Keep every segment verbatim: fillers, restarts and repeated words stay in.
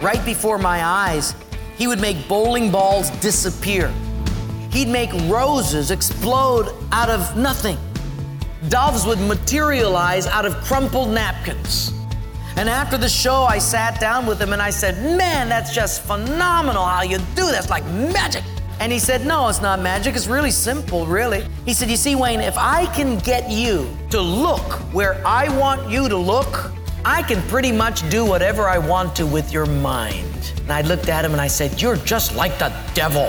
right before my eyes. He would make bowling balls disappear. He'd make roses explode out of nothing. Doves would materialize out of crumpled napkins. And after the show, I sat down with him and I said, man, that's just phenomenal how you do that. It's like magic. And he said, no, it's not magic. It's really simple, really. He said, you see, Wayne, if I can get you to look where I want you to look, I can pretty much do whatever I want to with your mind. And I looked at him and I said, you're just like the devil.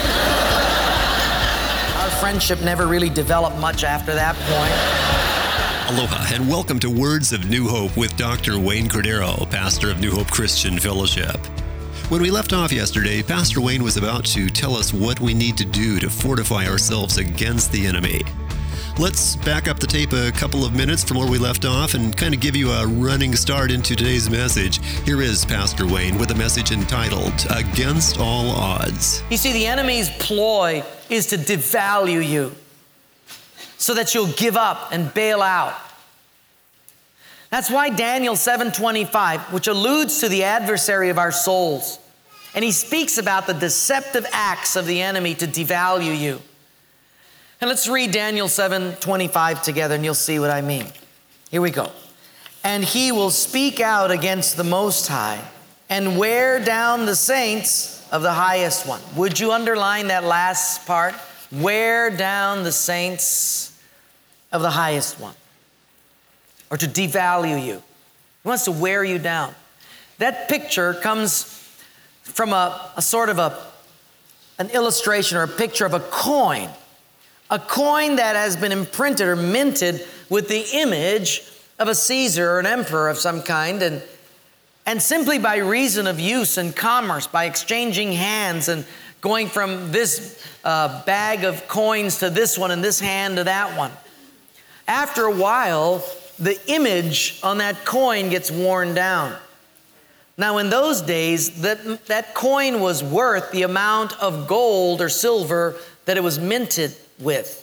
Our friendship never really developed much after that point. Aloha and welcome to Words of New Hope with Doctor Wayne Cordero, pastor of New Hope Christian Fellowship. When we left off yesterday, Pastor Wayne was about to tell us what we need to do to fortify ourselves against the enemy. Let's back up the tape a couple of minutes from where we left off and kind of give you a running start into today's message. Here is Pastor Wayne with a message entitled, Against All Odds. You see, the enemy's ploy is to devalue you so that you'll give up and bail out. That's why Daniel seven twenty-five, which alludes to the adversary of our souls, and he speaks about the deceptive acts of the enemy to devalue you. And let's read Daniel seven twenty-five together and you'll see what I mean. Here we go. And he will speak out against the Most High and wear down the saints of the Highest One. Would you underline that last part? Wear down the saints of the Highest One. Or to devalue you. He wants to wear you down. That picture comes from a, a sort of a, an illustration or a picture of a coin. A coin that has been imprinted or minted with the image of a Caesar or an emperor of some kind. And, and simply by reason of use and commerce, by exchanging hands and going from this uh, bag of coins to this one and this hand to that one. After a while, the image on that coin gets worn down. Now, in those days, that, that coin was worth the amount of gold or silver that it was minted with.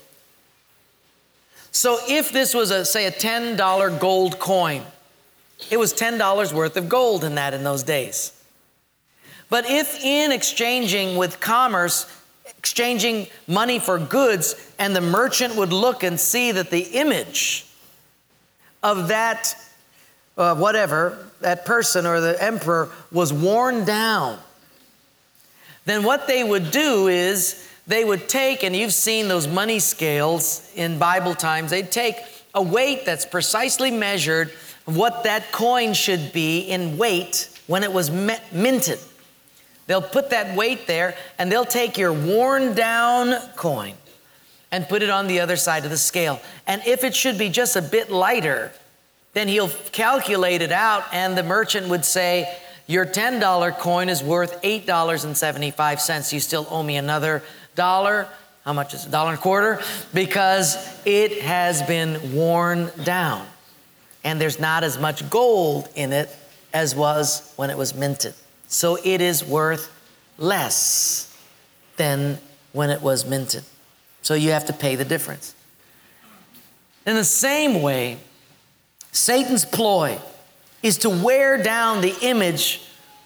So if this was, a, say, a ten dollar gold coin, it was ten dollars worth of gold in that in those days. But if in exchanging with commerce, exchanging money for goods, and the merchant would look and see that the image of that, uh, whatever, that person or the emperor was worn down, then what they would do is they would take, and you've seen those money scales in Bible times, they'd take a weight that's precisely measured of what that coin should be in weight when it was me- minted. They'll put that weight there, and they'll take your worn down coin and put it on the other side of the scale. And if it should be just a bit lighter, then he'll calculate it out, and the merchant would say, your ten dollar coin is worth eight dollars and seventy-five cents. You still owe me another dollar. How much is it? A dollar and a quarter? Because it has been worn down, and there's not as much gold in it as was when it was minted. So it is worth less than when it was minted. So you have to pay the difference. In the same way, Satan's ploy is to wear down the image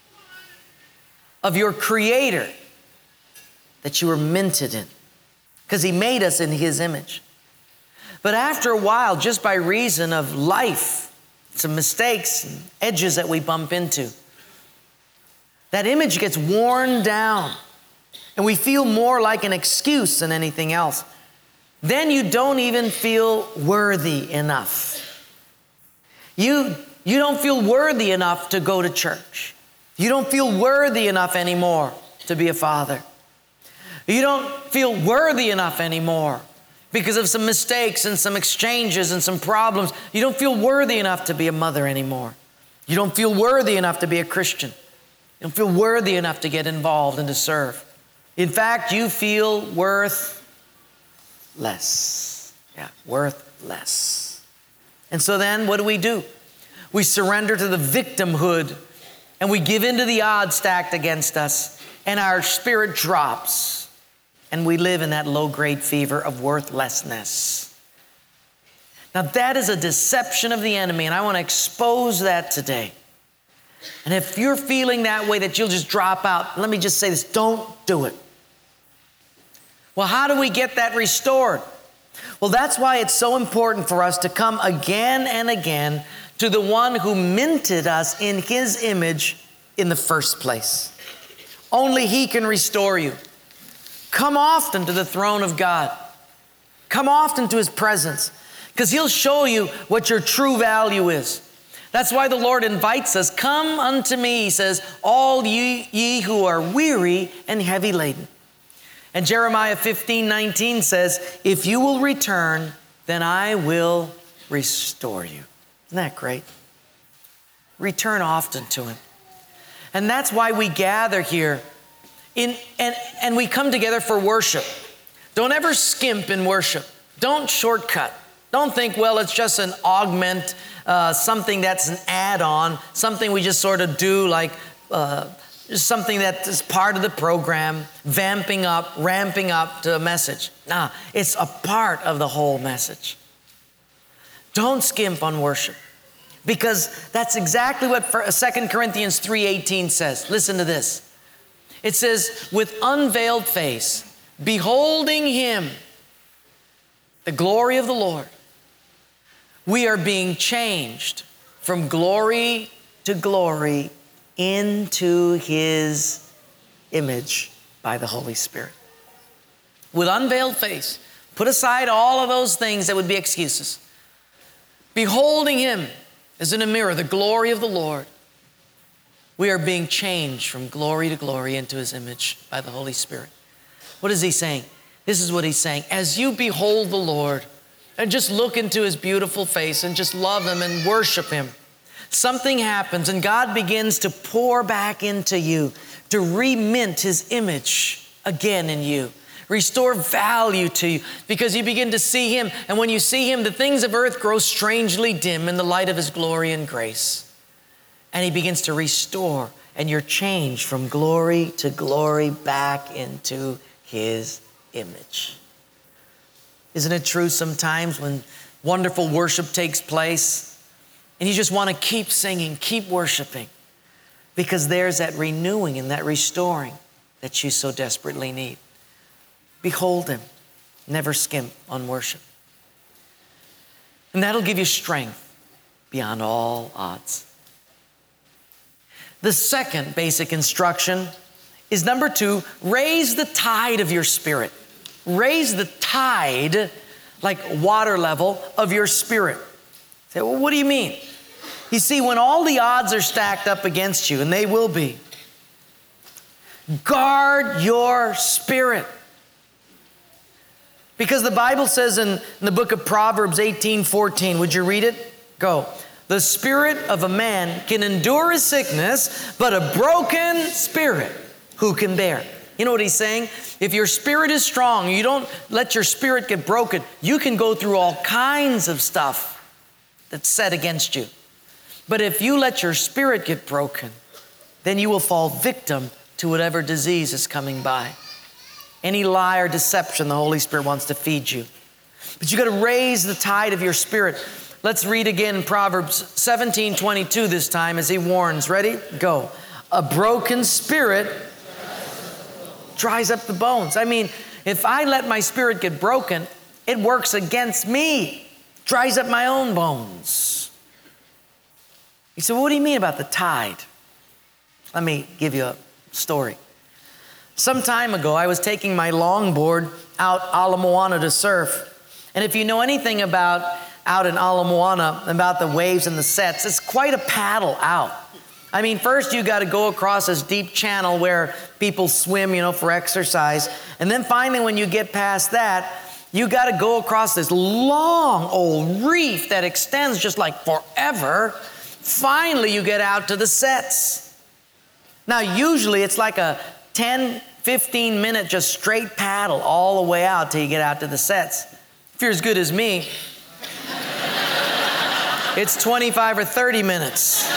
of your Creator that you were minted in, because He made us in His image. But after a while, just by reason of life, some mistakes, and edges that we bump into, that image gets worn down, and we feel more like an excuse than anything else. Then you don't even feel worthy enough. You, you don't feel worthy enough to go to church. You don't feel worthy enough anymore to be a father. You don't feel worthy enough anymore because of some mistakes and some exchanges and some problems. You don't feel worthy enough to be a mother anymore. You don't feel worthy enough to be a Christian. You don't feel worthy enough to get involved and to serve. In fact, you feel worth less. Yeah, worth less. And so then what do we do? We surrender to the victimhood, and we give in to the odds stacked against us, and our spirit drops, and we live in that low-grade fever of worthlessness. Now that is a deception of the enemy, and I want to expose that today. And if you're feeling that way, that you'll just drop out, let me just say this, don't do it. Well, how do we get that restored? Well, that's why it's so important for us to come again and again to the one who minted us in his image in the first place. Only he can restore you. Come often to the throne of God. Come often to his presence, because he'll show you what your true value is. That's why the Lord invites us, come unto me, he says, all ye, ye who are weary and heavy laden. And Jeremiah fifteen nineteen says, if you will return, then I will restore you. Isn't that great? Return often to him. And that's why we gather here in, and, and we come together for worship. Don't ever skimp in worship. Don't shortcut. Don't think, well, it's just an augment, uh, something that's an add-on, something we just sort of do like uh, something that is part of the program, vamping up, ramping up to a message. Nah, it's a part of the whole message. Don't skimp on worship, because that's exactly what Second Corinthians three eighteen says. Listen to this. It says, with unveiled face, beholding him, the glory of the Lord, we are being changed from glory to glory into his image by the Holy Spirit. With unveiled face, put aside all of those things that would be excuses. Beholding him as in a mirror, the glory of the Lord, we are being changed from glory to glory into his image by the Holy Spirit. What is he saying? This is what he's saying. As you behold the Lord and just look into his beautiful face and just love him and worship him, something happens and God begins to pour back into you, to remint his image again in you, restore value to you, because you begin to see him. And when you see him, the things of earth grow strangely dim in the light of his glory and grace. And he begins to restore, and you're changed from glory to glory back into his image. Isn't it true sometimes when wonderful worship takes place and you just want to keep singing, keep worshiping, because there's that renewing and that restoring that you so desperately need. Behold him. Never skimp on worship. And that'll give you strength beyond all odds. The second basic instruction is number two, raise the tide of your spirit. Raise the tide, like water level, of your spirit. Say, well, what do you mean? You see, when all the odds are stacked up against you, and they will be, guard your spirit. Because the Bible says in, in the book of Proverbs eighteen fourteen, would you read it? Go. The spirit of a man can endure his sickness, but a broken spirit, who can bear? You know what he's saying? If your spirit is strong, you don't let your spirit get broken, you can go through all kinds of stuff that's set against you. But if you let your spirit get broken, then you will fall victim to whatever disease is coming by. Any lie or deception the Holy Spirit wants to feed you. But you got to raise the tide of your spirit. Let's read again Proverbs seventeen twenty-two this time as he warns. Ready? Go. A broken spirit dries up the bones. I mean, if I let my spirit get broken, it works against me. Dries up my own bones. You say, well, what do you mean about the tide? Let me give you a story. Some time ago, I was taking my longboard out Ala Moana to surf. And if you know anything about out in Ala Moana, about the waves and the sets, it's quite a paddle out. I mean, first you got to go across this deep channel where people swim, you know, for exercise. And then finally, when you get past that, you got to go across this long old reef that extends just like forever. Finally, you get out to the sets. Now, usually it's like a ten, fifteen minute just straight paddle all the way out till you get out to the sets. If you're as good as me, it's twenty-five or thirty minutes.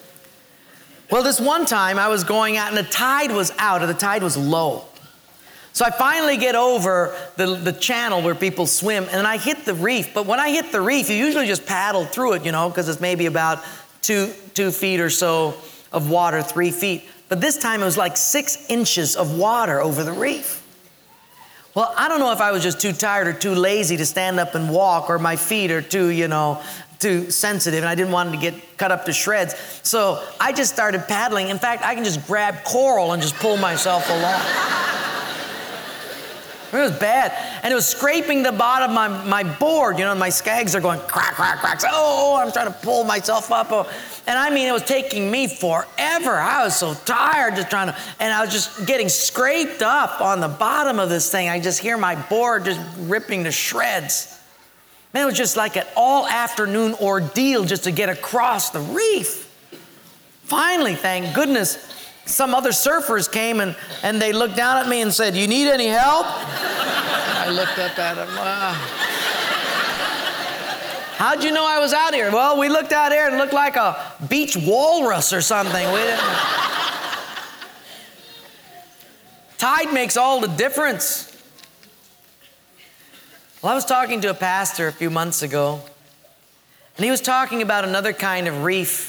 Well, this one time I was going out and the tide was out, or the tide was low. So I finally get over the, the channel where people swim, and I hit the reef. But when I hit the reef, you usually just paddle through it, you know, because it's maybe about two, two feet or so of water, three feet. But this time it was like six inches of water over the reef. Well, I don't know if I was just too tired or too lazy to stand up and walk, or my feet are too, you know, too sensitive, and I didn't want them to get cut up to shreds. So I just started paddling. In fact, I can just grab coral and just pull myself along. It was bad. And it was scraping the bottom of my, my board. You know, my skags are going crack, crack, crack. So, oh, I'm trying to pull myself up. Oh. And I mean, it was taking me forever. I was so tired just trying to, and I was just getting scraped up on the bottom of this thing. I just hear my board just ripping to shreds. Man, it was just like an all afternoon ordeal just to get across the reef. Finally, thank goodness, some other surfers came and, and they looked down at me and said, "You need any help?" I looked up at them. Wow. How'd you know I was out here? Well, we looked out here and looked like a beach walrus or something. We didn't... Tide makes all the difference. Well, I was talking to a pastor a few months ago, and he was talking about another kind of reef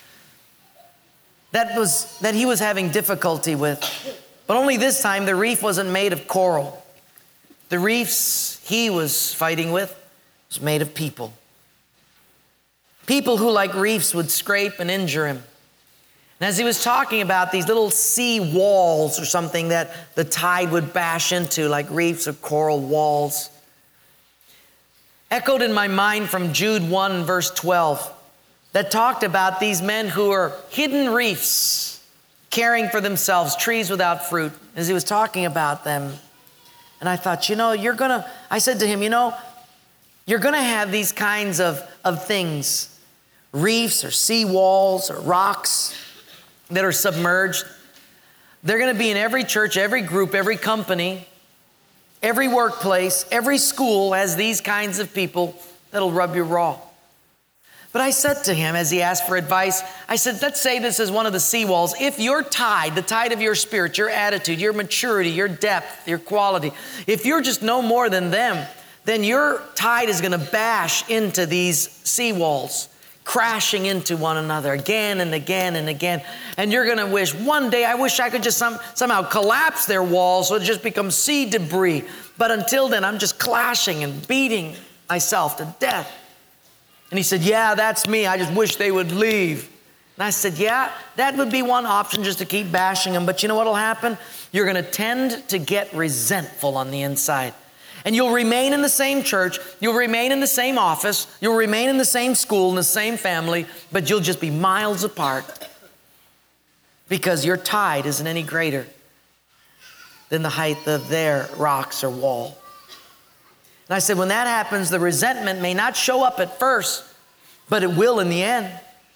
that was that he was having difficulty with. But only this time the reef wasn't made of coral. The reefs he was fighting with was made of people. People who, like reefs, would scrape and injure him. And as he was talking about these little sea walls or something that the tide would bash into, like reefs or coral walls, echoed in my mind from Jude one, verse twelve, that talked about these men who are hidden reefs, caring for themselves, trees without fruit, as he was talking about them. And I thought, you know, you're gonna, I said to him, you know, you're gonna have these kinds of, of things, reefs or sea walls or rocks that are submerged. They're gonna be in every church, every group, every company, every workplace, every school has these kinds of people that'll rub you raw. But I said to him, as he asked for advice, I said, let's say this is one of the seawalls. If your tide, the tide of your spirit, your attitude, your maturity, your depth, your quality, if you're just no more than them, then your tide is going to bash into these seawalls, crashing into one another again and again and again. And you're going to wish, one day, I wish I could just some, somehow collapse their walls so it just becomes sea debris. But until then, I'm just clashing and beating myself to death. And he said, yeah, that's me. I just wish they would leave. And I said, yeah, that would be one option, just to keep bashing them. But you know what will happen? You're going to tend to get resentful on the inside. And you'll remain in the same church. You'll remain in the same office. You'll remain in the same school, in the same family. But you'll just be miles apart because your tide isn't any greater than the height of their rocks or wall. And I said, when that happens, the resentment may not show up at first, but it will in the end.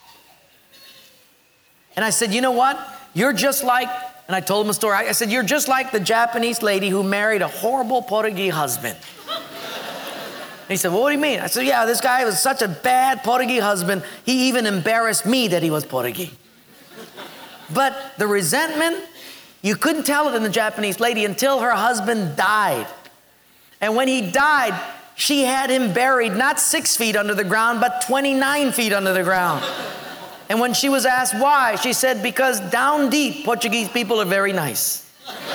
And I said, you know what? You're just like, and I told him a story. I said, you're just like the Japanese lady who married a horrible Portuguese husband. And he said, well, what do you mean? I said, yeah, this guy was such a bad Portuguese husband, he even embarrassed me that he was Portuguese. But the resentment, you couldn't tell it in the Japanese lady until her husband died. And when he died, she had him buried not six feet under the ground, but twenty-nine feet under the ground. And when she was asked why, she said, because down deep, Portuguese people are very nice.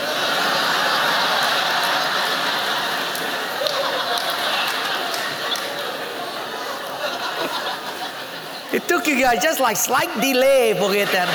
It took you guys just like slight delay to get that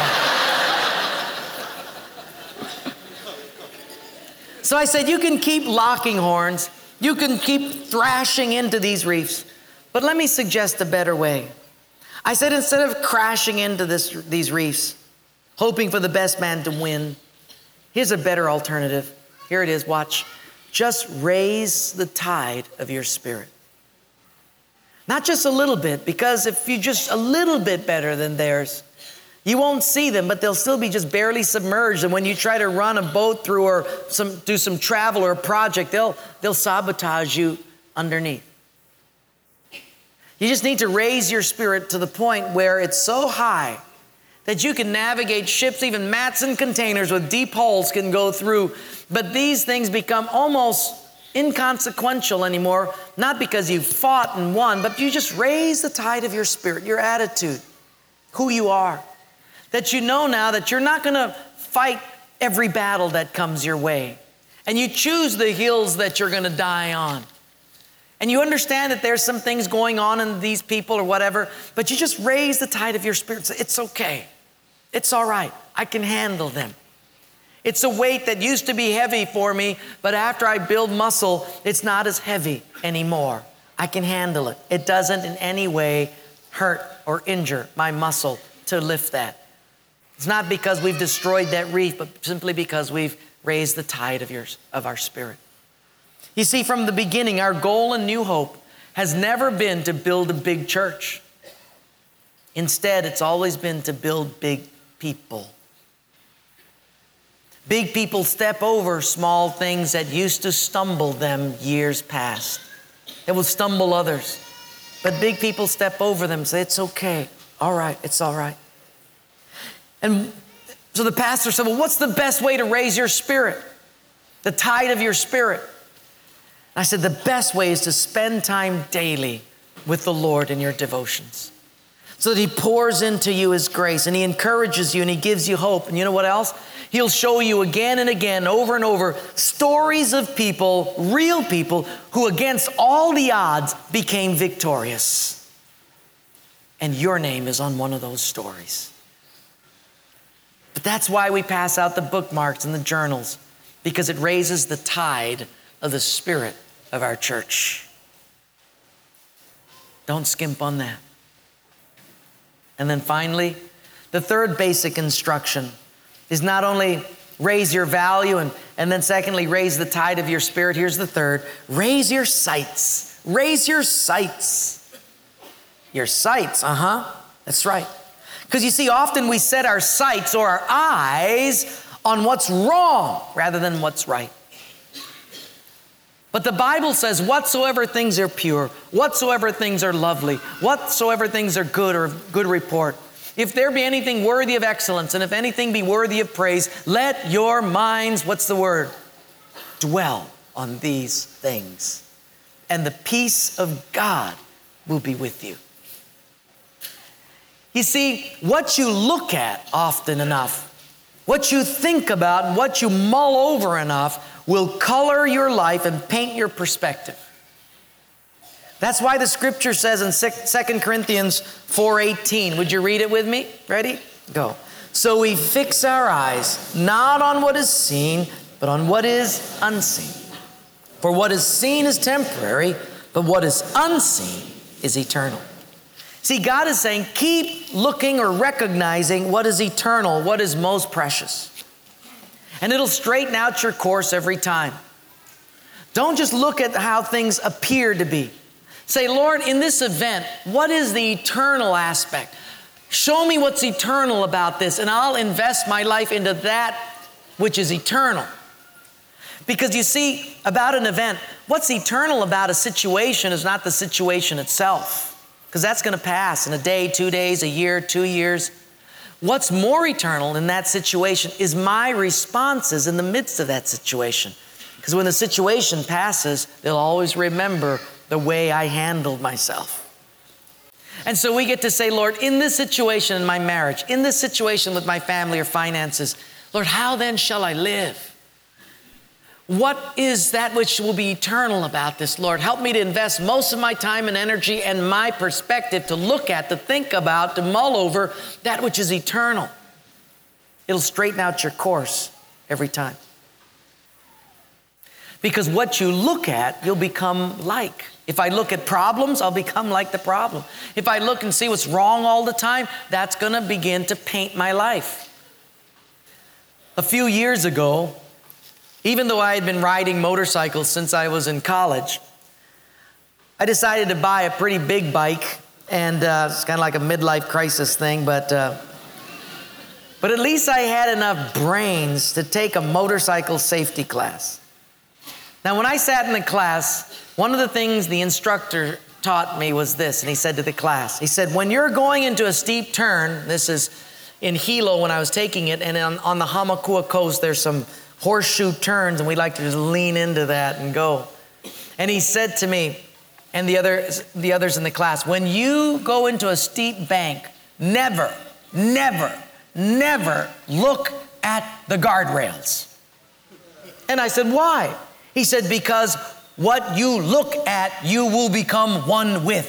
one. So I said, you can keep locking horns. You can keep thrashing into these reefs. But let me suggest a better way. I said, instead of crashing into this, these reefs, hoping for the best man to win, here's a better alternative. Here it is, watch. Just raise the tide of your spirit. Not just a little bit, because if you're just a little bit better than theirs, you won't see them, but they'll still be just barely submerged. And when you try to run a boat through or some, do some travel or a project, they'll, they'll sabotage you underneath. You just need to raise your spirit to the point where it's so high that you can navigate ships, even mats and containers with deep holes can go through. But these things become almost inconsequential anymore, not because you fought and won, but you just raise the tide of your spirit, your attitude, who you are. That you know now that you're not going to fight every battle that comes your way. And you choose the hills that you're going to die on. And you understand that there's some things going on in these people or whatever, but you just raise the tide of your spirit. Say, it's okay. It's all right. I can handle them. It's a weight that used to be heavy for me, but after I build muscle, it's not as heavy anymore. I can handle it. It doesn't in any way hurt or injure my muscle to lift that. It's not because we've destroyed that reef, but simply because we've raised the tide of yours, of our spirit. You see, from the beginning, our goal in New Hope has never been to build a big church. Instead, it's always been to build big people. Big people step over small things that used to stumble them years past. It will stumble others. But big people step over them and say, it's okay. All right, it's all right. And so the pastor said, well, what's the best way to raise your spirit? The tide of your spirit. I said, the best way is to spend time daily with the Lord in your devotions. So that He pours into you His grace and He encourages you and He gives you hope. And you know what else? He'll show you again and again, over and over, stories of people, real people, who against all the odds became victorious. And your name is on one of those stories. But that's why we pass out the bookmarks and the journals, because it raises the tide of the spirit of our church. Don't skimp on that. And then finally, the third basic instruction is not only raise your value and, and then secondly, raise the tide of your spirit. Here's the third. Raise your sights. Raise your sights. Your sights, uh-huh. That's right. Because you see, often we set our sights or our eyes on what's wrong rather than what's right. But the Bible says, whatsoever things are pure, whatsoever things are lovely, whatsoever things are good or of good report, if there be anything worthy of excellence, and if anything be worthy of praise, let your minds, what's the word? Dwell on these things. And the peace of God will be with you. You see, what you look at often enough, what you think about, and what you mull over enough will color your life and paint your perspective. That's why the scripture says in Second Corinthians four eighteen, would you read it with me? Ready? Go. So we fix our eyes not on what is seen, but on what is unseen. For what is seen is temporary, but what is unseen is eternal. See, God is saying, keep looking or recognizing what is eternal, what is most precious. And it'll straighten out your course every time. Don't just look at how things appear to be. Say, Lord, in this event, what is the eternal aspect? Show me what's eternal about this, and I'll invest my life into that which is eternal. Because you see, about an event, what's eternal about a situation is not the situation itself. Because that's going to pass in a day, two days, a year, two years. What's more eternal in that situation is my responses in the midst of that situation. Because when the situation passes, they'll always remember the way I handled myself. And so we get to say, Lord, in this situation in my marriage, in this situation with my family or finances, Lord, how then shall I live? What is that which will be eternal about this, Lord? Help me to invest most of my time and energy and my perspective to look at, to think about, to mull over that which is eternal. It'll straighten out your course every time. Because what you look at, you'll become like. If I look at problems, I'll become like the problem. If I look and see what's wrong all the time, that's going to begin to paint my life. A few years ago, even though I had been riding motorcycles since I was in college, I decided to buy a pretty big bike, and uh, it's kind of like a midlife crisis thing, but uh, but at least I had enough brains to take a motorcycle safety class. Now, when I sat in the class, one of the things the instructor taught me was this, and he said to the class, he said, when you're going into a steep turn, this is in Hilo when I was taking it, and on, on the Hamakua coast, there's some horseshoe turns, and we like to just lean into that and go. And he said to me, and the others, the others in the class, when you go into a steep bank, never, never, never look at the guardrails. And I said, why? He said, because what you look at, you will become one with.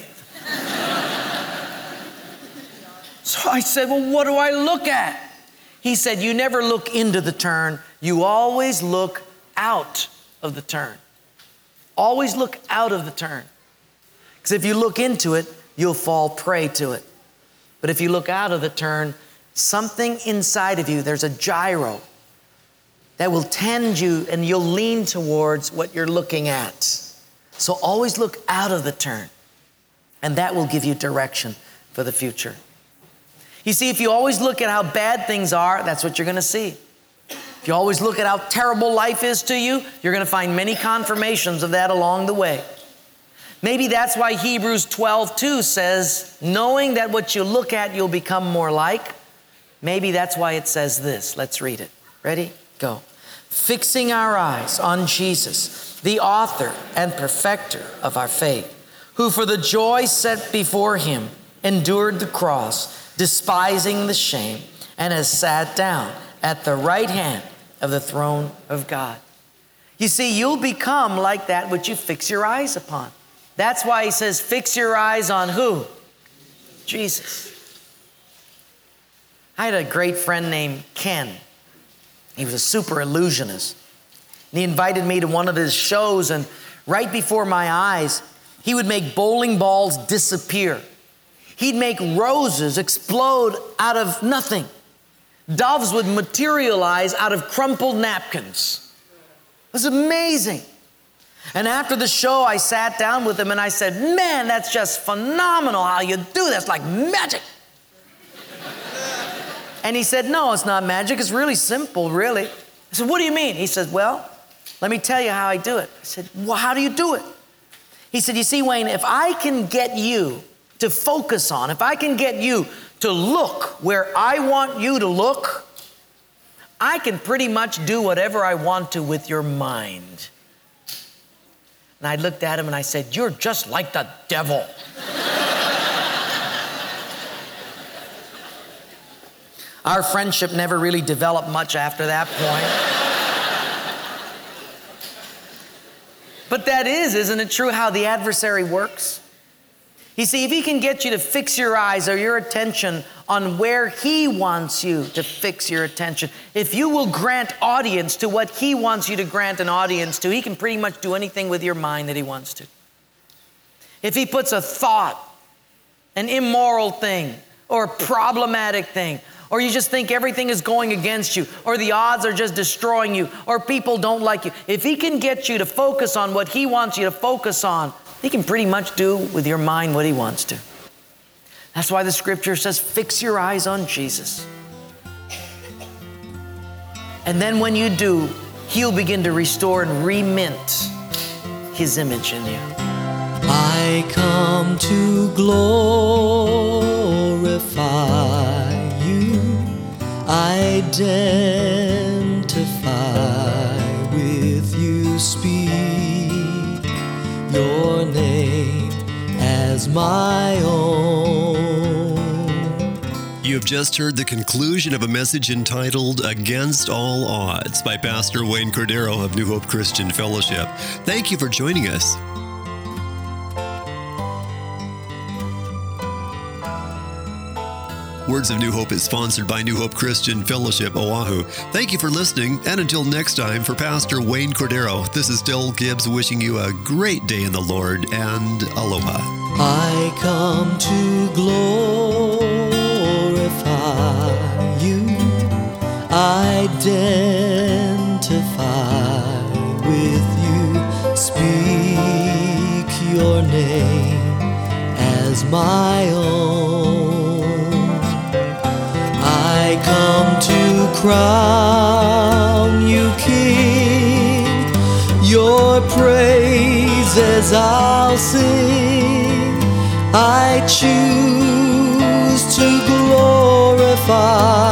So I said, well, what do I look at? He said, you never look into the turn. You always look out of the turn. Always look out of the turn. Because if you look into it, you'll fall prey to it. But if you look out of the turn, something inside of you, there's a gyro that will tend you and you'll lean towards what you're looking at. So always look out of the turn, and that will give you direction for the future. You see, if you always look at how bad things are, that's what you're going to see. If you always look at how terrible life is to you, you're going to find many confirmations of that along the way. Maybe that's why Hebrews twelve two says, knowing that what you look at, you'll become more like. Maybe that's why it says this. Let's read it. Ready? Go. Fixing our eyes on Jesus, the author and perfecter of our faith, who for the joy set before him endured the cross, despising the shame, and has sat down at the right hand of the throne of God. You see, you'll become like that which you fix your eyes upon. That's why he says, fix your eyes on who? Jesus. I had a great friend named Ken. He was a super illusionist. And he invited me to one of his shows, and right before my eyes, he would make bowling balls disappear. He'd make roses explode out of nothing. Doves would materialize out of crumpled napkins. It was amazing. And after the show, I sat down with him and I said, man, that's just phenomenal how you do that. It's like magic. And he said, no, it's not magic. It's really simple, really. I said, what do you mean? He said, well, let me tell you how I do it. I said, well, how do you do it? He said, you see, Wayne, if I can get you to focus on, if I can get you to look where I want you to look, I can pretty much do whatever I want to with your mind. And I looked at him and I said, you're just like the devil. Our friendship never really developed much after that point. But that is, isn't it true, how the adversary works? You see, if he can get you to fix your eyes or your attention on where he wants you to fix your attention, if you will grant audience to what he wants you to grant an audience to, he can pretty much do anything with your mind that he wants to. If he puts a thought, an immoral thing, or a problematic thing, or you just think everything is going against you, or the odds are just destroying you, or people don't like you, if he can get you to focus on what he wants you to focus on, he can pretty much do with your mind what he wants to. That's why the scripture says, fix your eyes on Jesus. And then when you do, he'll begin to restore and remint his image in you. I come to glorify you, identify with you, speak your name as my own. You have just heard the conclusion of a message entitled Against All Odds by Pastor Wayne Cordero of New Hope Christian Fellowship. Thank you for joining us. Words of New Hope is sponsored by New Hope Christian Fellowship, Oahu. Thank you for listening, and until next time, for Pastor Wayne Cordero, this is Del Gibbs wishing you a great day in the Lord, and aloha. I come to glorify you, identify with you, speak your name as my own. I come to crown you King, your praises I'll sing. I choose to glorify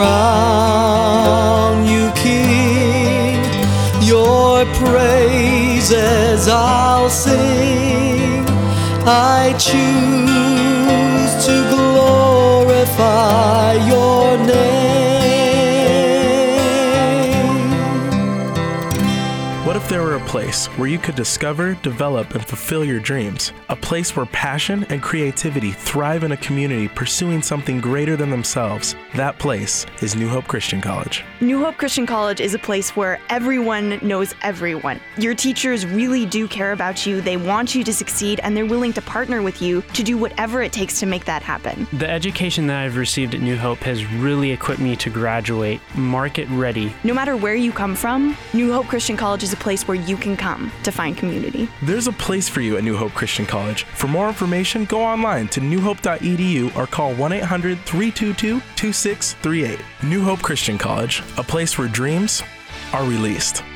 crown you King. Your praises I'll sing. I choose to glorify your name. What if there were a place where you could discover, develop, and fulfill your dreams? A place where passion and creativity thrive in a community pursuing something greater than themselves. That place is New Hope Christian College. New Hope Christian College is a place where everyone knows everyone. Your teachers really do care about you, they want you to succeed, and they're willing to partner with you to do whatever it takes to make that happen. The education that I've received at New Hope has really equipped me to graduate market ready. No matter where you come from, New Hope Christian College is a place where you can come to find community. There's a place for you at New Hope Christian College. For more information, go online to new hope dot e d u or call one eight hundred, three two two, two six three eight. New Hope Christian College, a place where dreams are released.